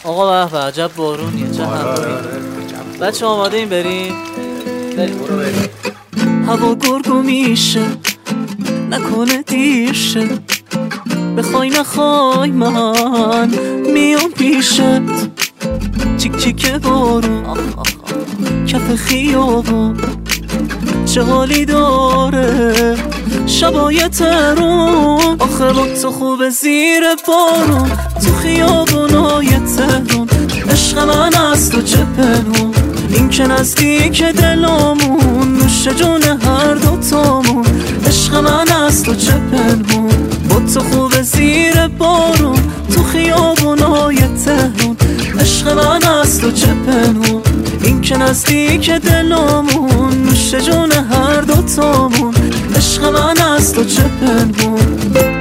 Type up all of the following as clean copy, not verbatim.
آقا به عجب بارونیه، چه هوایی. بچه آماده این بریم؟ برو بریم. هوا گرگو میشه، نکنه دیر شه، بخوای نخوای من میام پیشت. چیک چیک بارون کف خیابون، چه حالی داره شبای تهرون. آخه با تو خوبه زیر بارون، تو خیابونای تهرون. عشق من از تو چه پنهون، این که نزدیک دلامون، نوش جون هر دوتامون. عشق من از تو چه پنهون، با تو خوبه زیر بارون، تو خیابونای تهرون. عشق من از تو چه پنهون، این که نزدیک دلامون، نوش جون هر دوتامون. عشق من از تو چه پنهون.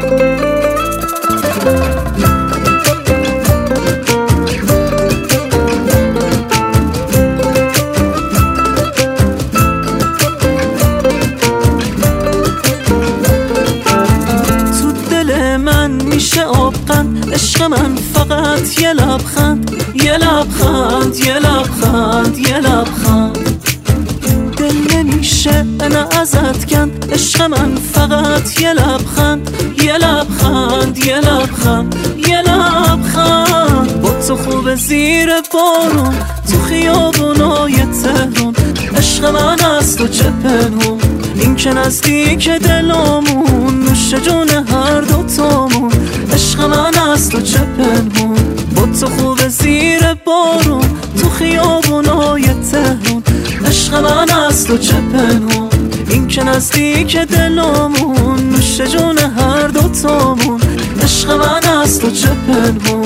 تو دل من میشه آبقند، عشق من فقط یه لبخند، یه لبخند، یه لبخند، یه لبخند. دل نمیشه انا ازت کند، عشق من فقط یه لبخند، یه لبخند، یه لبخند، یه لبخند. با تو خوبه زیر بارون، تو خیابونای تهرون. عشق من از تو چه پنهون، این که نزدیک دلامون، نوش جون هر دوتامون. عشق من از تو چه پنهون، با تو خوبه زیر بارون، تو خیابونای تهرون. عشق من از تو چه پنهون، این که نزدیک دلامون، نوش جون هر دوتامون. عشق من از تو چه پنهون.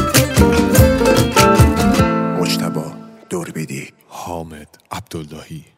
مجتبی دوربیدی، حامد عبداللهی.